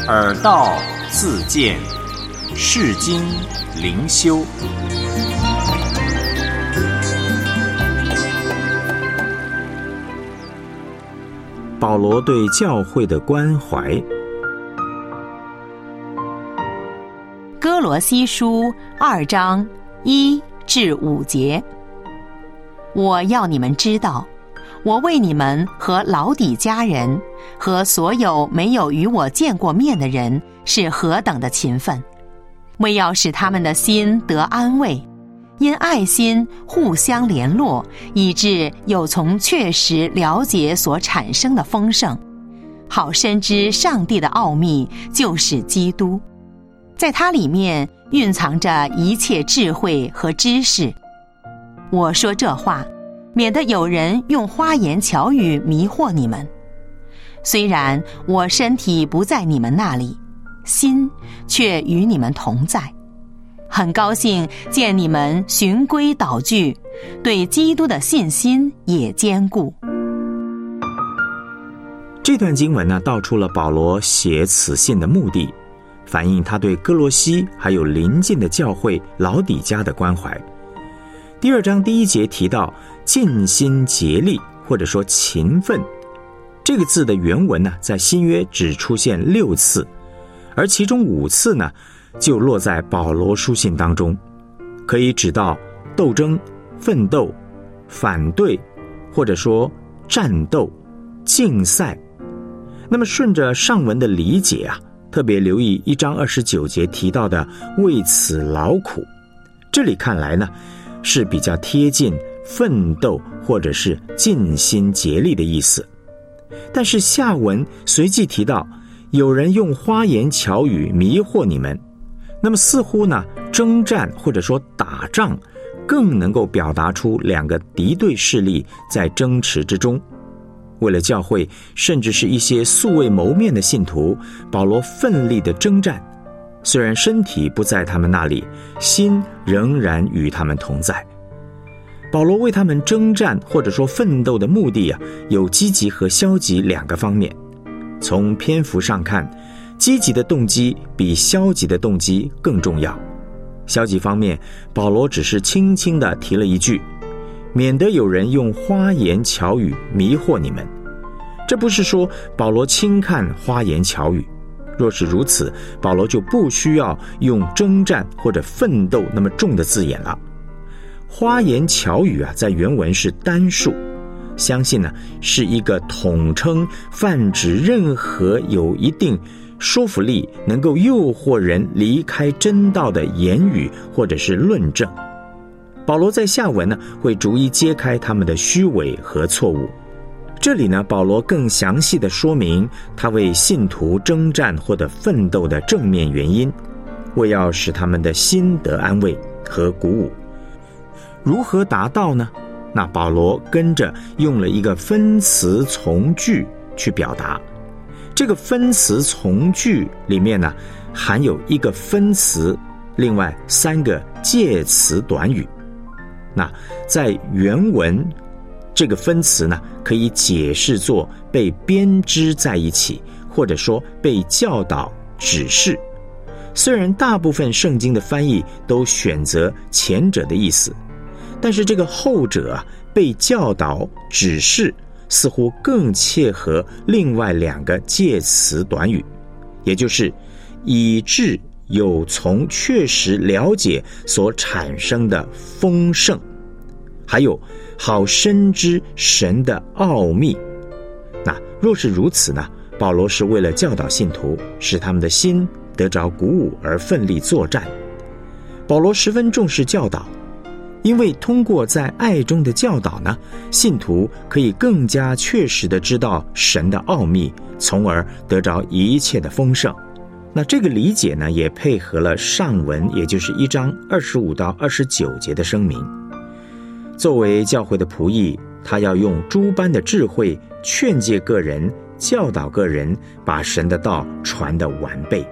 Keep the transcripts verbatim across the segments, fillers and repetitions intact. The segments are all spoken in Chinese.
耳道自见，世经灵修。 保罗对教会的关怀。 哥罗西书二章一至五节，我要你们知道，我为你们和老底嘉人和所有没有与我见过面的人是何等的勤奋，为要使他们的心得安慰，因爱心互相联络，以致有从确实了解所产生的丰盛，好深知上帝的奥秘就是基督，在它里面蕴藏着一切智慧和知识。我说这话，免得有人用花言巧语迷惑你们。虽然我身体不在你们那里，心却与你们同在。很高兴见你们循规蹈矩，对基督的信心也坚固。 这段经文呢，道出了保罗写此信的目的，反映他对哥罗西还有邻近的教会老底嘉的关怀。第二章第一节提到尽心竭力，或者说勤奋，这个字的原文呢，在新约只出现六次，而其中五次呢就落在保罗书信当中，可以指到斗争、奋斗、反对，或者说战斗、竞赛。那么顺着上文的理解啊，特别留意一章二十九节提到的为此劳苦，这里看来呢是比较贴近奋斗或者是尽心竭力的意思。但是下文随即提到有人用花言巧语迷惑你们，那么似乎呢征战或者说打仗更能够表达出两个敌对势力在争持之中。为了教会，甚至是一些素未谋面的信徒，保罗奋力的征战，虽然身体不在他们那里，心仍然与他们同在。保罗为他们征战或者说奋斗的目的啊，有积极和消极两个方面。从篇幅上看，积极的动机比消极的动机更重要。消极方面，保罗只是轻轻地提了一句，免得有人用花言巧语迷惑你们。这不是说保罗轻看花言巧语，若是如此，保罗就不需要用征战或者奋斗那么重的字眼了。花言巧语啊，在原文是单数，相信呢是一个统称，泛指任何有一定说服力，能够诱惑人离开真道的言语或者是论证。保罗在下文呢会逐一揭开他们的虚伪和错误。这里呢，保罗更详细地说明他为信徒征战或者奋斗的正面原因，为要使他们的心得安慰和鼓舞。如何达到呢？那保罗跟着用了一个分词从句去表达。这个分词从句里面呢，含有一个分词，另外三个介词短语。那在原文，这个分词呢，可以解释作被编织在一起，或者说被教导指示。虽然大部分圣经的翻译都选择前者的意思，但是这个后者啊，被教导指示，似乎更切合另外两个介词短语，也就是以致有从确实了解所产生的丰盛，还有好深知神的奥秘。那若是如此呢，保罗是为了教导信徒，使他们的心得着鼓舞而奋力作战。保罗十分重视教导，因为通过在爱中的教导呢，信徒可以更加确实地知道神的奥秘，从而得着一切的丰盛。那这个理解呢，也配合了上文，也就是一章二十五到二十九节的声明。作为教会的仆役，他要用诸般的智慧劝诫个人，教导个人，把神的道传得完备。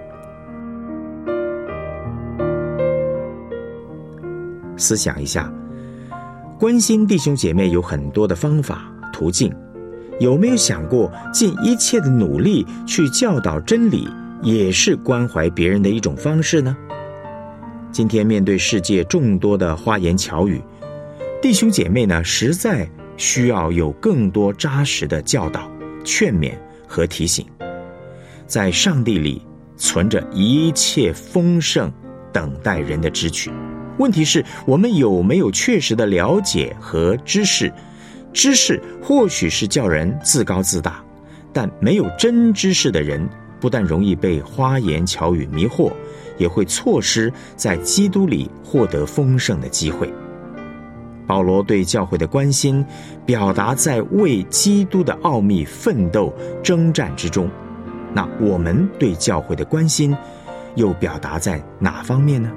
思想一下，关心弟兄姐妹有很多的方法途径，有没有想过尽一切的努力去教导真理， 也是关怀别人的一种方式呢？今天面对世界众多的花言巧语，弟兄姐妹呢，实在需要有更多扎实的教导、劝勉和提醒。在上帝里存着一切丰盛，等待人的支取。问题是，我们有没有确实的了解和知识？知识或许是叫人自高自大，但没有真知识的人，不但容易被花言巧语迷惑，也会错失在基督里获得丰盛的机会。保罗对教会的关心，表达在为基督的奥秘奋斗征战之中。那我们对教会的关心，又表达在哪方面呢？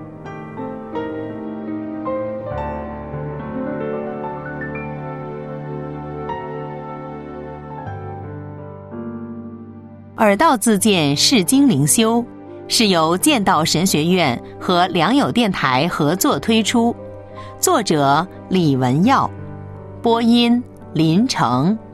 耳道自荐释经灵修是由剑道神学院和良友电台合作推出，作者李文耀，播音林成。